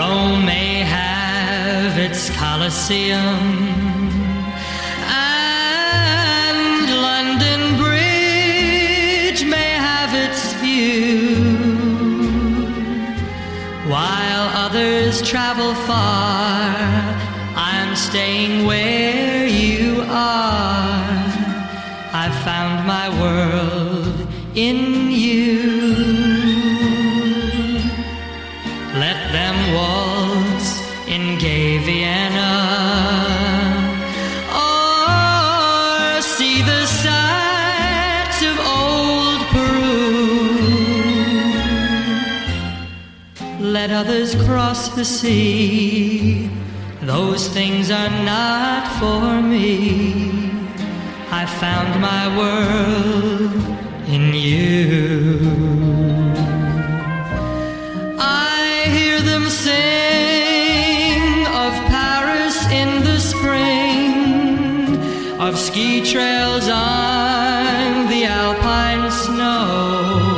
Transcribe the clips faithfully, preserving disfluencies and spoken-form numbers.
Rome may have its Colosseum, and London Bridge may have its view, while others travel far. I'm staying where you are. I found my world in you. Let them waltz in gay Vienna, or see the sights of old Peru. Let others cross the sea. Those things are not for me. I found my world in you. I hear them sing of Paris in the spring, of ski trails on the alpine snow.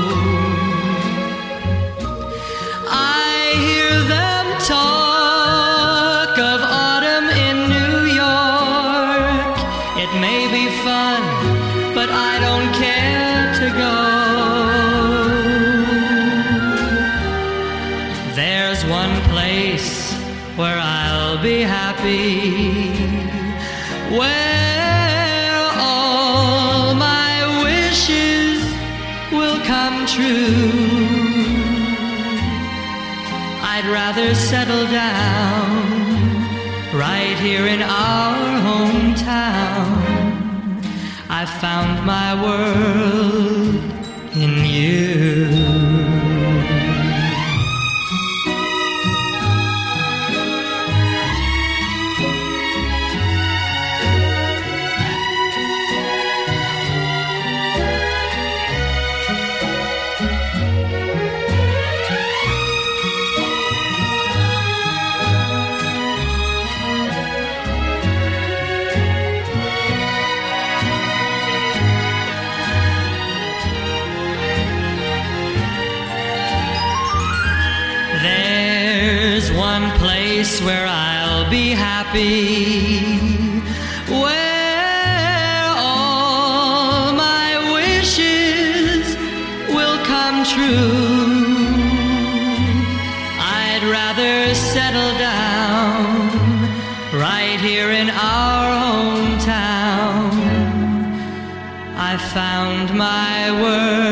I hear them talk of autumn in New York. It may be fun, but I don't care to go. There's one place where I'll be happy, where all my wishes will come true. I'd rather settle down right here in our hometown. I found my world in you. There's one place where I'll be happy, where all my wishes will come true. I'd rather settle down right here in our hometown. I found my world